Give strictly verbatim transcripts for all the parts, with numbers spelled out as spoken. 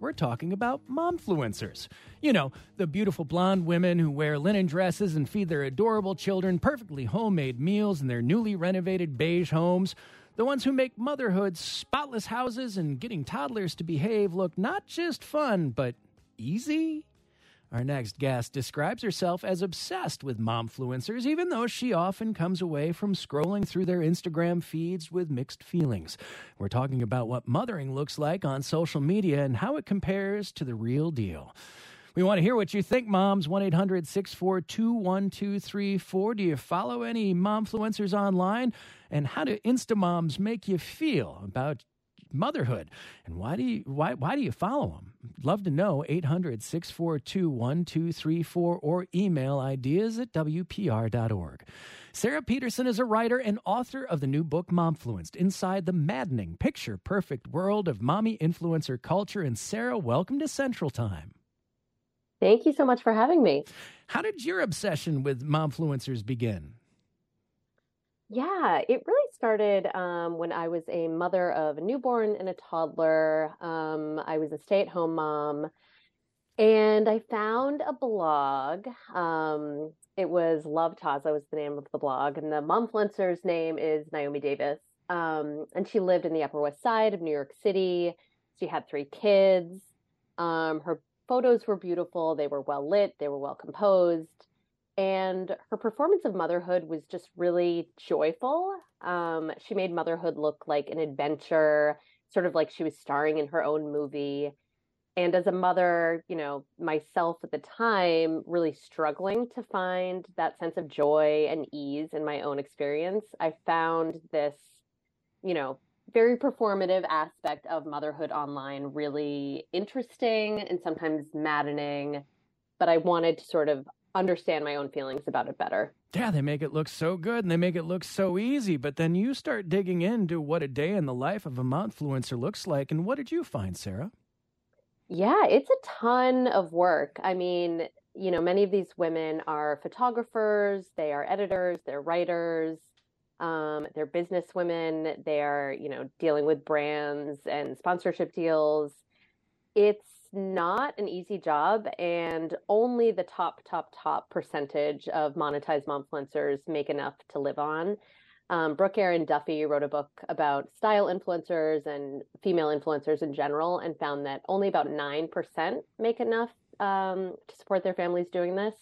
we're talking about momfluencers. You know, the beautiful blonde women who wear linen dresses and feed their adorable children perfectly homemade meals in their newly renovated beige homes. The ones who make motherhood spotless houses and getting toddlers to behave look not just fun, but easy. Our next guest describes herself as obsessed with momfluencers, even though she often comes away from scrolling through their Instagram feeds with mixed feelings. We're talking about what mothering looks like on social media and how it compares to the real deal. We want to hear what you think, moms. one eight hundred six four two one two three four. Do you follow any momfluencers online? And how do Instamoms make you feel about motherhood, and why do you why why do you follow them? Love to know. Eight hundred six four two one two three four or email ideas at W P R dot org. Sarah Peterson is a writer and author of the new book Momfluenced: Inside the Maddening Picture Perfect World of Mommy Influencer Culture. And Sarah, welcome to Central Time. Thank you so much for having me. How did your obsession with momfluencers begin? Yeah, it really started um, when I was a mother of a newborn and a toddler. Um, I was a stay-at-home mom, and I found a blog. Um, it was Love Taza was the name of the blog, and the momfluencer's name is Naomi Davis. Um, and she lived in the Upper West Side of New York City. She had three kids. Um, her photos were beautiful. They were well lit. They were well composed. And her performance of motherhood was just really joyful. Um, she made motherhood look like an adventure, sort of like she was starring in her own movie. And as a mother, you know, myself at the time, really struggling to find that sense of joy and ease in my own experience, I found this, you know, very performative aspect of motherhood online really interesting and sometimes maddening. But I wanted to sort of understand my own feelings about it better. Yeah, they make it look so good and they make it look so easy, but then you start digging into what a day in the life of a momfluencer looks like. And what did you find, Sarah? Yeah, it's a ton of work. I mean, you know, many of these women are photographers, they are editors, they're writers, um, they're business women, they are, you know, dealing with brands and sponsorship deals. It's not an easy job, and only the top, top, top percentage of monetized momfluencers make enough to live on. Um, Brooke Aaron Duffy wrote a book about style influencers and female influencers in general and found that only about nine percent make enough um, to support their families doing this.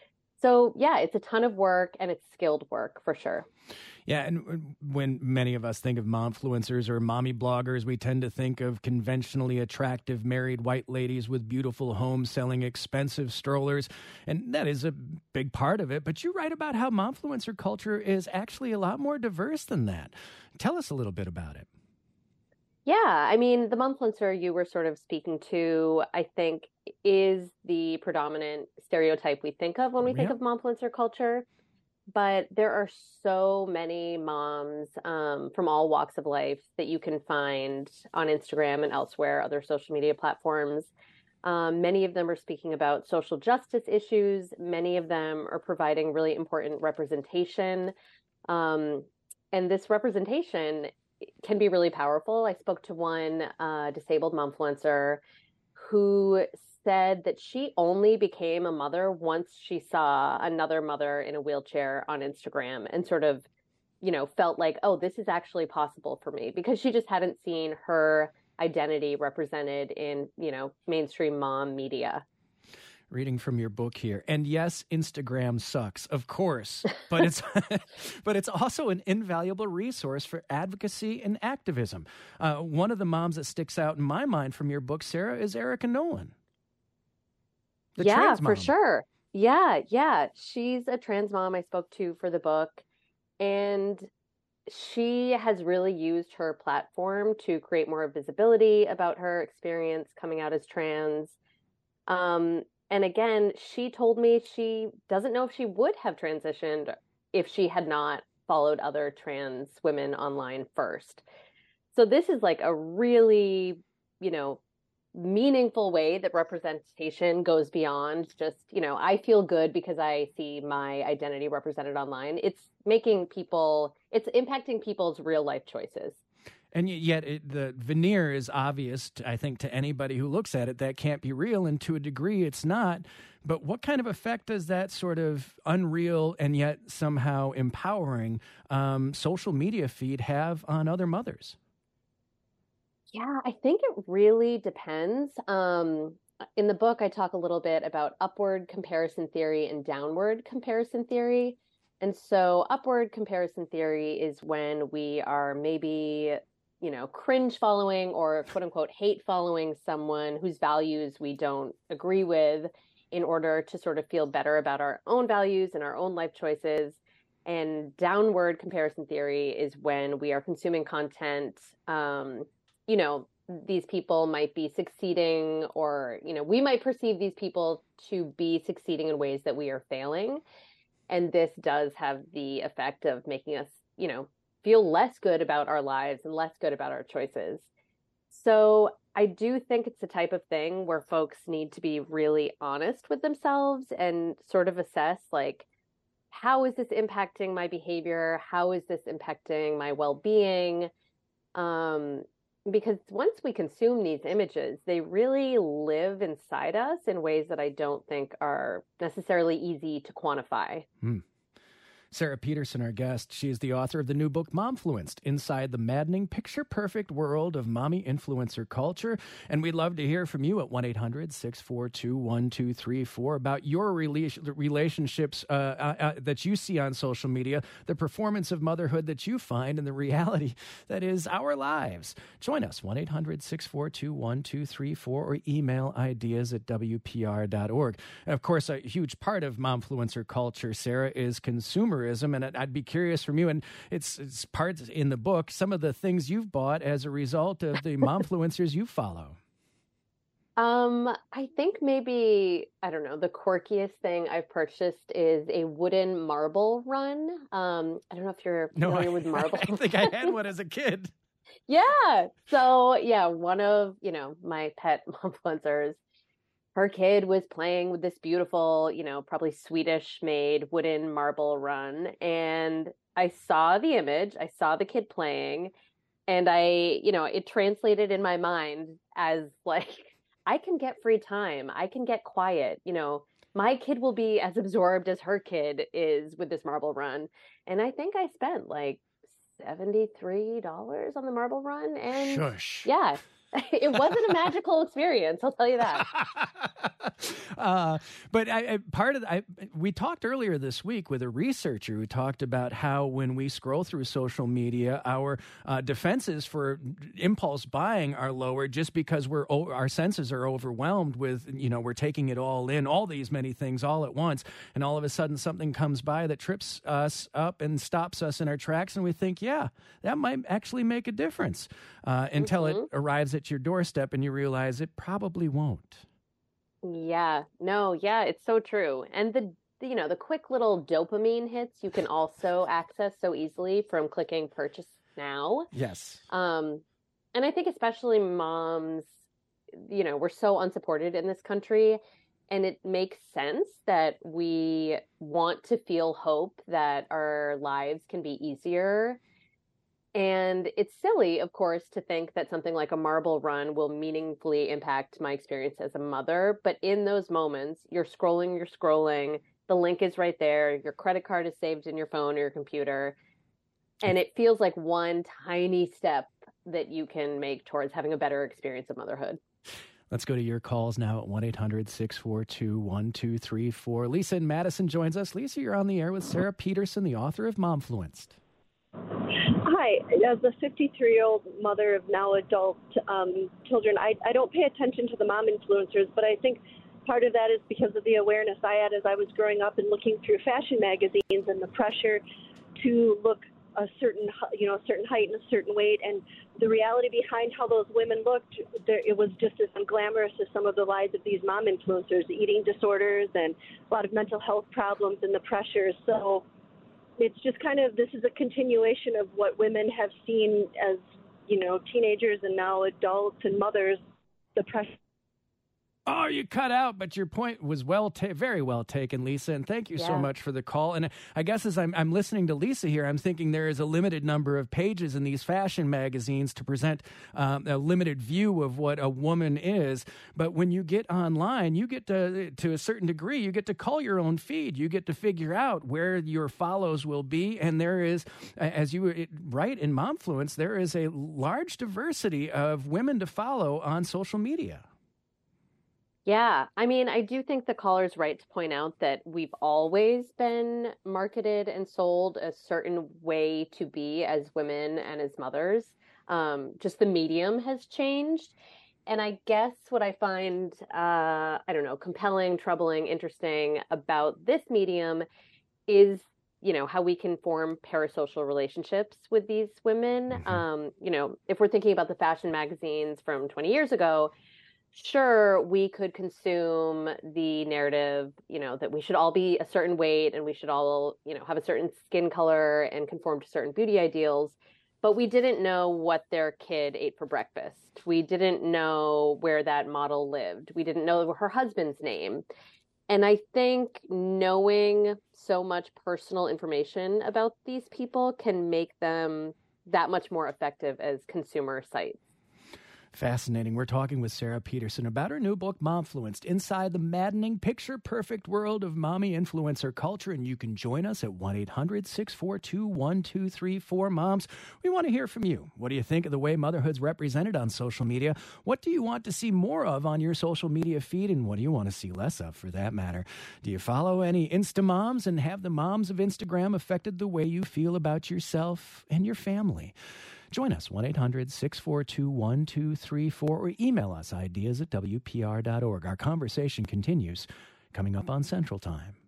So yeah, it's a ton of work and it's skilled work for sure. Yeah, and when many of us think of momfluencers or mommy bloggers, we tend to think of conventionally attractive married white ladies with beautiful homes selling expensive strollers, and that is a big part of it. But you write about how momfluencer culture is actually a lot more diverse than that. Tell us a little bit about it. Yeah, I mean, the momfluencer you were sort of speaking to, I think, is the predominant stereotype we think of when we think Yep. of momfluencer culture. But there are so many moms um, from all walks of life that you can find on Instagram and elsewhere, other social media platforms. Um, many of them are speaking about social justice issues. Many of them are providing really important representation. Um, and this representation can be really powerful. I spoke to one uh, disabled momfluencer who said that she only became a mother once she saw another mother in a wheelchair on Instagram and sort of, you know, felt like, oh, this is actually possible for me, because she just hadn't seen her identity represented in, you know, mainstream mom media. Reading from your book here. And yes, Instagram sucks, of course, but it's but it's also an invaluable resource for advocacy and activism. Uh, one of the moms that sticks out in my mind from your book, Sarah, is Erica Nolan. The yeah, trans for mom. sure. Yeah, yeah. She's a trans mom I spoke to for the book, and she has really used her platform to create more visibility about her experience coming out as trans. Um, and again, she told me she doesn't know if she would have transitioned if she had not followed other trans women online first. So this is like a really, you know, meaningful way that representation goes beyond just, you know, I feel good because I see my identity represented online. It's making people, it's impacting people's real life choices. And y- yet it, the veneer is obvious, to, I think, to anybody who looks at it, that can't be real, and to a degree it's not. But what kind of effect does that sort of unreal and yet somehow empowering um, social media feed have on other mothers? Yeah, I think it really depends. Um, in the book, I talk a little bit about upward comparison theory and downward comparison theory. And so, upward comparison theory is when we are maybe, you know, cringe following or quote unquote hate following someone whose values we don't agree with in order to sort of feel better about our own values and our own life choices. And downward comparison theory is when we are consuming content, um, you know, these people might be succeeding, or, you know, we might perceive these people to be succeeding in ways that we are failing. And this does have the effect of making us, you know, feel less good about our lives and less good about our choices. So I do think it's the type of thing where folks need to be really honest with themselves and sort of assess, like, how is this impacting my behavior? How is this impacting my well-being? Um, because once we consume these images, they really live inside us in ways that I don't think are necessarily easy to quantify. Hmm. Sarah Peterson, our guest, she is the author of the new book, Momfluenced, Inside the Maddening, Picture-Perfect World of Mommy Influencer Culture. And we'd love to hear from you at one eight hundred six four two one two three four about your rela- relationships uh, uh, uh, that you see on social media, the performance of motherhood that you find, and the reality that is our lives. Join us, one eight hundred six four two one two three four, or email ideas at w p r dot org. And of course, a huge part of Momfluencer culture, Sarah, is consumerism. And I'd be curious from you, and it's, it's parts in the book, some of the things you've bought as a result of the momfluencers you follow. Um, I think maybe, I don't know, the quirkiest thing I've purchased is a wooden marble run. Um, I don't know if you're familiar no, I, with marble. I think I had one as a kid. Yeah. So yeah, one of, you know, my pet momfluencers, her kid was playing with this beautiful, you know, probably Swedish made wooden marble run. And I saw the image, I saw the kid playing, and I, you know, it translated in my mind as like, I can get free time, I can get quiet, you know, my kid will be as absorbed as her kid is with this marble run. And I think I spent like seventy-three dollars on the marble run. And Shush. yeah, it wasn't a magical experience, I'll tell you that. uh, but I, I, part of the, I, we talked earlier this week with a researcher who talked about how when we scroll through social media, our uh, defenses for impulse buying are lower just because we're our senses are overwhelmed with, you know, we're taking it all in, all these many things all at once, and all of a sudden something comes by that trips us up and stops us in our tracks, and we think, yeah, that might actually make a difference uh, until mm-hmm. it arrives at your doorstep and you realize it probably won't. Yeah, no, yeah, it's so true. And the, you know, the quick little dopamine hits you can also access so easily from clicking purchase now. Yes. Um, and I think especially moms, you know, we're so unsupported in this country, and it makes sense that we want to feel hope that our lives can be easier. And it's silly, of course, to think that something like a marble run will meaningfully impact my experience as a mother. But in those moments, you're scrolling, you're scrolling, the link is right there, your credit card is saved in your phone or your computer. And it feels like one tiny step that you can make towards having a better experience of motherhood. Let's go to your calls now at one eight hundred six four two one two three four. Lisa in Madison joins us. Lisa, you're on the air with Sarah Peterson, the author of Momfluenced. Hi. As a fifty-three-year-old mother of now adult um, children, I, I don't pay attention to the mom influencers, but I think part of that is because of the awareness I had as I was growing up and looking through fashion magazines and the pressure to look a certain, you know, a certain height and a certain weight, and the reality behind how those women looked, there, it was just as unglamorous as some of the lives of these mom influencers, eating disorders and a lot of mental health problems and the pressures. So it's just kind of, this is a continuation of what women have seen as, you know, teenagers and now adults and mothers, the pressure Oh, you cut out, but your point was well, ta- very well taken, Lisa, and thank you yeah. so much for the call. And I guess as I'm, I'm listening to Lisa here, I'm thinking there is a limited number of pages in these fashion magazines to present um, a limited view of what a woman is. But when you get online, you get to, to a certain degree, you get to call your own feed. You get to figure out where your follows will be, and there is, as you write in Momfluence, there is a large diversity of women to follow on social media. Yeah, I mean, I do think the caller's right to point out that we've always been marketed and sold a certain way to be as women and as mothers. Um, just the medium has changed. And I guess what I find, uh, I don't know, compelling, troubling, interesting about this medium is, you know, how we can form parasocial relationships with these women. Mm-hmm. Um, you know, if we're thinking about the fashion magazines from twenty years ago, sure, we could consume the narrative, you know, that we should all be a certain weight and we should all, you know, have a certain skin color and conform to certain beauty ideals. But we didn't know what their kid ate for breakfast. We didn't know where that model lived. We didn't know her husband's name. And I think knowing so much personal information about these people can make them that much more effective as consumer sites. Fascinating. We're talking with Sarah Peterson about her new book, Momfluenced, Inside the Maddening, Picture-Perfect World of Mommy Influencer Culture. And you can join us at one eight hundred six four two one two three four. Moms, we want to hear from you. What do you think of the way motherhood's represented on social media? What do you want to see more of on your social media feed? And what do you want to see less of, for that matter? Do you follow any Insta moms, and have the moms of Instagram affected the way you feel about yourself and your family? Join us, one eight hundred six four two one two three four, or email us ideas at W P R dot org. Our conversation continues coming up on Central Time.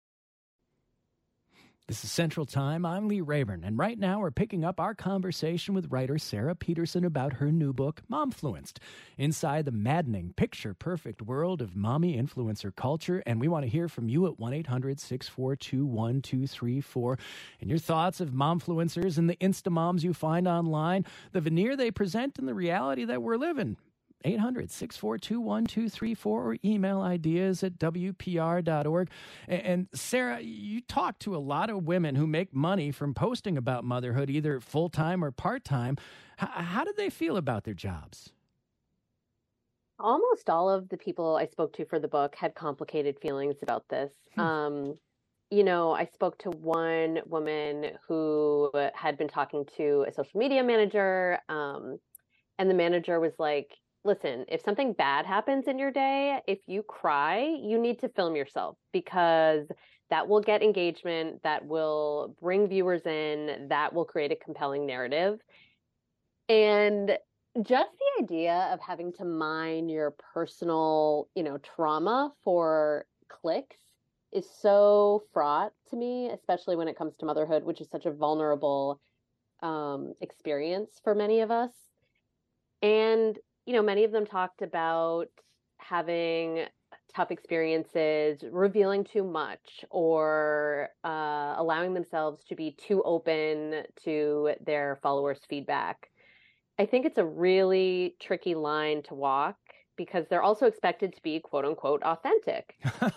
This is Central Time. I'm Lee Rayburn, and right now we're picking up our conversation with writer Sarah Peterson about her new book, Momfluenced, Inside the Maddening, Picture-Perfect World of Mommy Influencer Culture. And we want to hear from you at one eight hundred six four two one two three four, and your thoughts of momfluencers and the Instamoms you find online, the veneer they present, and the reality that we're living. eight hundred six four two one two three four, or email ideas at W P R dot org. And Sarah, you talk to a lot of women who make money from posting about motherhood, either full-time or part-time. H- how do they feel about their jobs? Almost all of the people I spoke to for the book had complicated feelings about this. Hmm. Um, you know, I spoke to one woman who had been talking to a social media manager, um, and the manager was like, listen, if something bad happens in your day, if you cry, you need to film yourself, because that will get engagement, that will bring viewers in, that will create a compelling narrative. And just the idea of having to mine your personal, you know, trauma for clicks is so fraught to me, especially when it comes to motherhood, which is such a vulnerable um, experience for many of us. And you know, many of them talked about having tough experiences, revealing too much, or uh, allowing themselves to be too open to their followers' feedback. I think it's a really tricky line to walk, because they're also expected to be, quote unquote, authentic.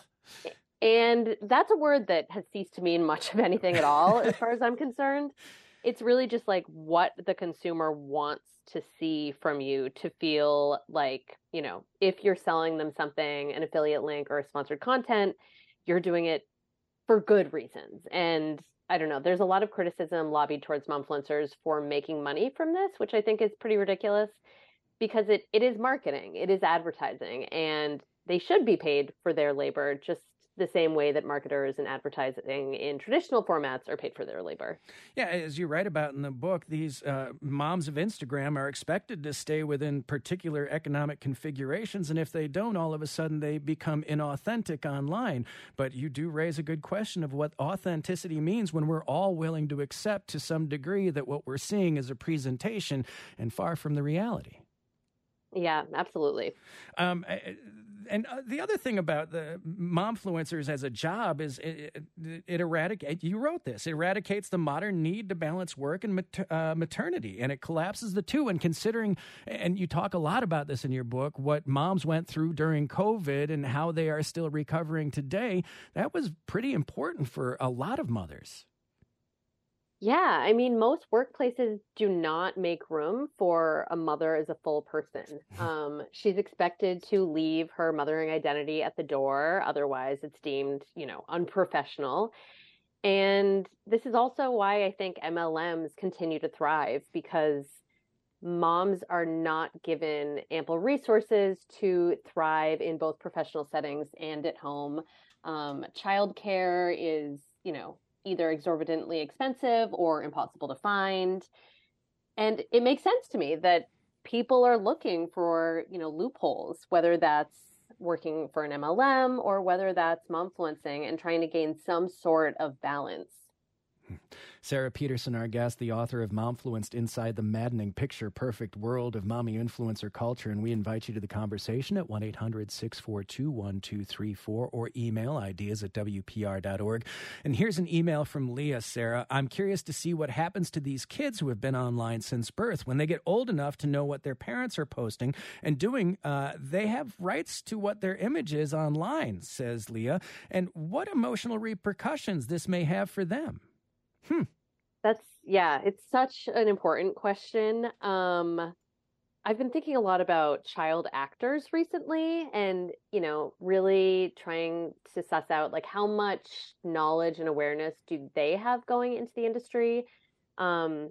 And that's a word that has ceased to mean much of anything at all, as far as I'm concerned. It's really just like what the consumer wants to see from you to feel like, you know, if you're selling them something, an affiliate link or a sponsored content, you're doing it for good reasons. And I don't know, there's a lot of criticism lobbied towards momfluencers for making money from this, which I think is pretty ridiculous, because it, it is marketing, it is advertising, and they should be paid for their labor, just the same way that marketers and advertising in traditional formats are paid for their labor. Yeah, as you write about in the book, these uh, moms of Instagram are expected to stay within particular economic configurations, and if they don't, all of a sudden they become inauthentic online. But you do raise a good question of what authenticity means when we're all willing to accept to some degree that what we're seeing is a presentation and far from the reality. Yeah, absolutely. Um, and uh, the other thing about the momfluencers as a job is it, it, it eradicates, you wrote this, eradicates the modern need to balance work and mater, uh, maternity, and it collapses the two. And considering, and you talk a lot about this in your book, what moms went through during COVID and how they are still recovering today, that was pretty important for a lot of mothers. Yeah, I mean, most workplaces do not make room for a mother as a full person. Um, she's expected to leave her mothering identity at the door. Otherwise, it's deemed, you know, unprofessional. And this is also why I think M L Ms continue to thrive, because moms are not given ample resources to thrive in both professional settings and at home. Um, childcare is, you know, either exorbitantly expensive or impossible to find. And it makes sense to me that people are looking for, you know, loopholes, whether that's working for an M L M or whether that's momfluencing and trying to gain some sort of balance. Sarah Peterson, our guest, the author of Momfluenced: Inside the Maddening Picture Perfect World of Mommy Influencer Culture. And we invite you to the conversation at one eight hundred six four two one two three four or email ideas at w p r dot org. And here's an email from Leah. Sarah, I'm curious to see what happens to these kids who have been online since birth. When they get old enough to know what their parents are posting and doing, uh, they have rights to what their image is online, says Leah. And what emotional repercussions this may have for them. Hmm. That's, yeah, it's such an important question. Um, I've been thinking a lot about child actors recently and, you know, really trying to suss out like how much knowledge and awareness do they have going into the industry. Um,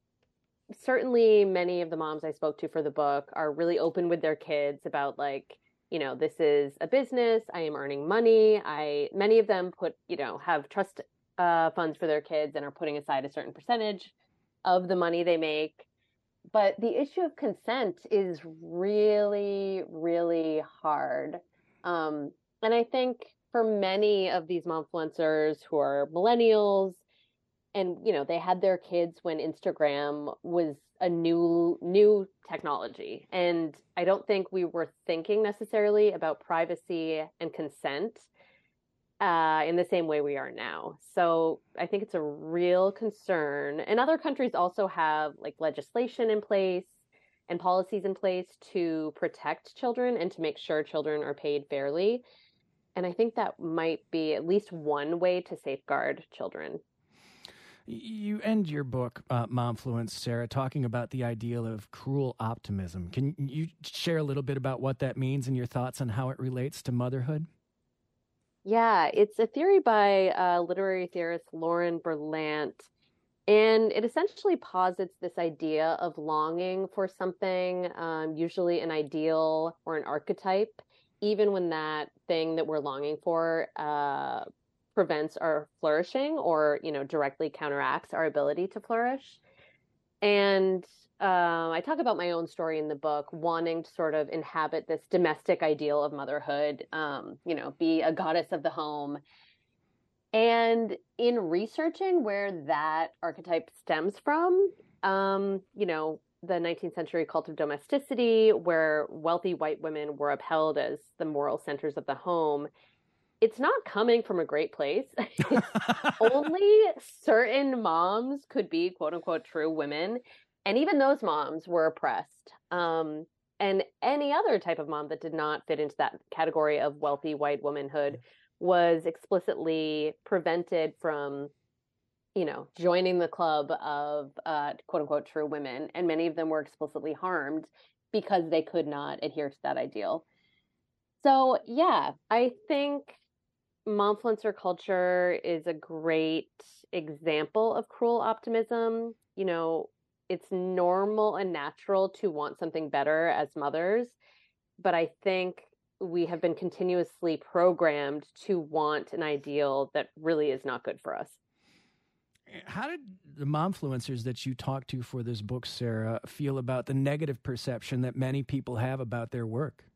certainly many of the moms I spoke to for the book are really open with their kids about like, you know, this is a business. I am earning money. I, many of them put, you know, have trust Uh, funds for their kids and are putting aside a certain percentage of the money they make. But the issue of consent is really, really hard. Um, and I think for many of these momfluencers who are millennials, and you know, they had their kids when Instagram was a new new technology. And I don't think we were thinking necessarily about privacy and consent Uh, in the same way we are now. So I think it's a real concern. And other countries also have like legislation in place and policies in place to protect children and to make sure children are paid fairly. And I think that might be at least one way to safeguard children. You end your book, uh, Momfluence, Sarah, talking about the ideal of cruel optimism. Can you share a little bit about what that means and your thoughts on how it relates to motherhood? Yeah, it's a theory by uh, literary theorist Lauren Berlant, and it essentially posits this idea of longing for something, um, usually an ideal or an archetype, even when that thing that we're longing for uh, prevents our flourishing or, you know, directly counteracts our ability to flourish. And um, I talk about my own story in the book, wanting to sort of inhabit this domestic ideal of motherhood, um, you know, be a goddess of the home. And in researching where that archetype stems from, um, you know, the nineteenth century cult of domesticity, where wealthy white women were upheld as the moral centers of the home, it's not coming from a great place. Only certain moms could be quote unquote true women. And even those moms were oppressed. Um, and any other type of mom that did not fit into that category of wealthy white womanhood was explicitly prevented from, you know, joining the club of uh, quote unquote true women. And many of them were explicitly harmed because they could not adhere to that ideal. So, yeah, I think momfluencer culture is a great example of cruel optimism. You know, it's normal and natural to want something better as mothers, but I think we have been continuously programmed to want an ideal that really is not good for us. How did the momfluencers that you talked to for this book, Sarah, feel about the negative perception that many people have about their work?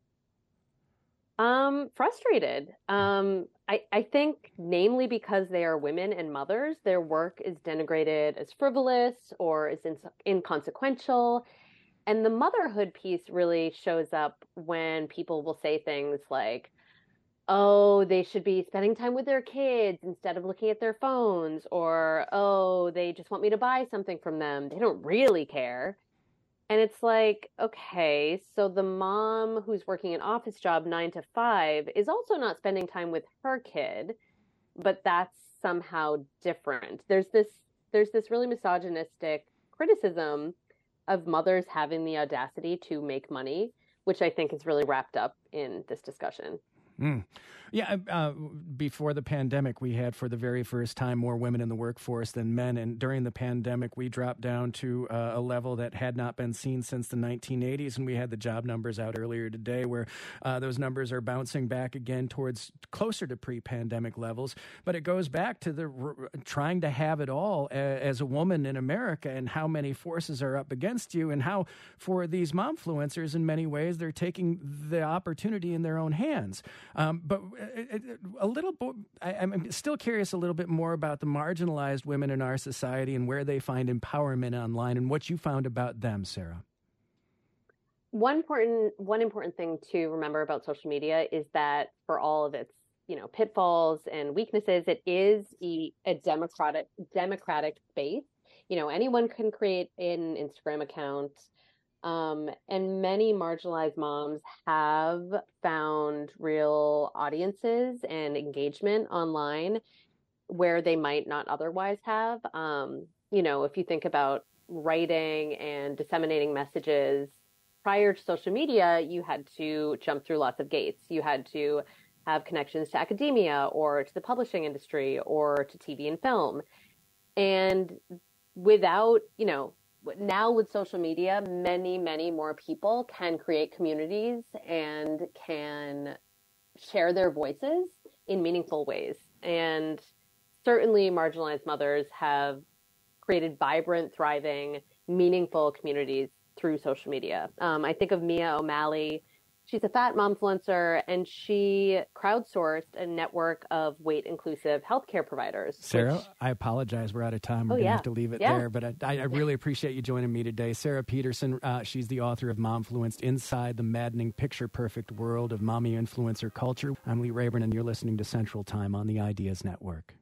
Um, frustrated. Um, I, I think namely because they are women and mothers, their work is denigrated as frivolous or as in, inconsequential. And the motherhood piece really shows up when people will say things like, oh, they should be spending time with their kids instead of looking at their phones, or, oh, they just want me to buy something from them. They don't really care. And it's like, okay, so the mom who's working an office job nine to five is also not spending time with her kid, but that's somehow different. There's this there's this really misogynistic criticism of mothers having the audacity to make money, which I think is really wrapped up in this discussion. Mm. Yeah, uh, before the pandemic, we had for the very first time more women in the workforce than men. And during the pandemic, we dropped down to uh, a level that had not been seen since the nineteen eighties. And we had the job numbers out earlier today where uh, those numbers are bouncing back again towards closer to pre-pandemic levels. But it goes back to the r- trying to have it all a, as a woman in America, and how many forces are up against you, and how for these momfluencers, in many ways, they're taking the opportunity in their own hands. Um, but a little, I, I'm still curious a little bit more about the marginalized women in our society and where they find empowerment online, and what you found about them, Sarah. One important, one important thing to remember about social media is that for all of its, you know, pitfalls and weaknesses, it is a, a democratic, democratic space. You know, anyone can create an Instagram account. Um, and many marginalized moms have found real audiences and engagement online where they might not otherwise have. Um, you know, if you think about writing and disseminating messages prior to social media, you had to jump through lots of gates. You had to have connections to academia or to the publishing industry or to T V and film. And without, you know, now with social media, many, many more people can create communities and can share their voices in meaningful ways. And certainly marginalized mothers have created vibrant, thriving, meaningful communities through social media. Um, I think of Mia O'Malley. She's a fat momfluencer, and she crowdsourced a network of weight-inclusive healthcare providers. Sarah, which... I apologize. We're out of time. We're oh, going to yeah. have to leave it yeah. there. But I, I really appreciate you joining me today. Sarah Peterson, uh, she's the author of Momfluenced: Inside the Maddening Picture-Perfect World of Mommy Influencer Culture. I'm Lee Rayburn, and you're listening to Central Time on the Ideas Network.